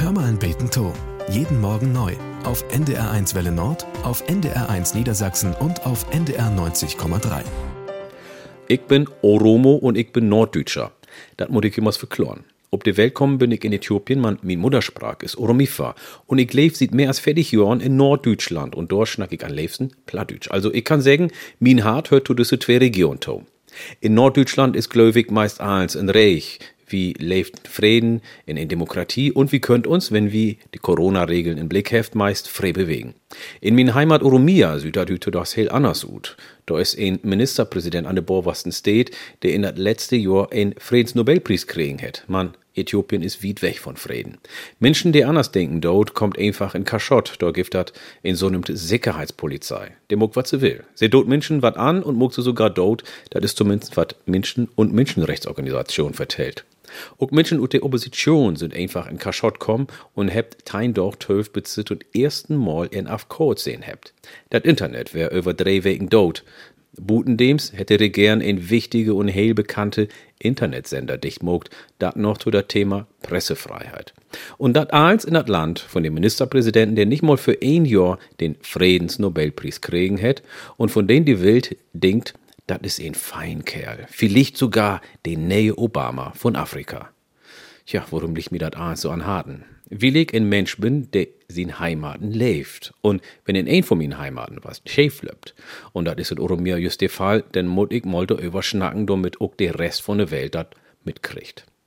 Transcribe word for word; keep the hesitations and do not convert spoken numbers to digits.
Hör mal ein Beten to. Jeden Morgen neu. Auf N D R eins Welle Nord, auf N D R eins Niedersachsen und auf N D R neunzig Komma drei. Ich bin Oromo und ich bin Norddeutscher. Das muss ich immer verkloren. Ob die Welt kommen bin ich in Äthiopien, man, mein Muttersprach ist Oromifa. Und ich lebe seit mehr als vierzig Jahren in Norddeutschland und dort schnack ich am liebsten Plattdeutsch. Also ich kann sagen, mein Hart hört zu diese zwei Regionen to. In Norddeutschland ist gläubig meist eins ein Reich. Wie lebt in Frieden, in, in Demokratie und wie könnt uns, wenn wir die Corona-Regeln im Blick heft, meist frei bewegen. In min Heimat Oromia sieht das heel anders ut. Da ist ein Ministerpräsident an der Borwasten State, der in das letzte Jahr einen Friedensnobelpreis kriegen hat. Man, Äthiopien ist weit weg von Frieden. Menschen, die anders denken, dort kommt einfach in Kaschott, da gibt das in so einem Sicherheitspolizei. Der muck wat sie will. Sie dort Menschen wat an und muck sie sogar dort, das ist zumindest wat Menschen und Menschenrechtsorganisationen vertellt. Auch Menschen und die Opposition sind einfach in Kaschott kommen und hebt tein dort zwölf bezit und ersten Mal in Afkord sehen hebt. Das Internet wär über drei Wegen dort. Butendems hätte der gern ein wichtige und heil bekannte Internetsender dicht mogt, dat noch zu der Thema Pressefreiheit. Und dat eins in dat Land von dem Ministerpräsidenten, der nicht mal für ein Jahr den Friedensnobelpreis kriegen hätt und von dem die Welt denkt, das ist ein Feinkerl. Vielleicht sogar den neue Obama von Afrika. Tja, warum liegt mir das alles so an Harten? Weil ich ein Mensch bin, der sin Heimaten lebt. Und wenn in ein von meinen Heimaten was schief läuft, und das ist in Oromia just der Fall, dann muss ich mal da überschnacken, damit auch der Rest von der Welt das mitkriegt.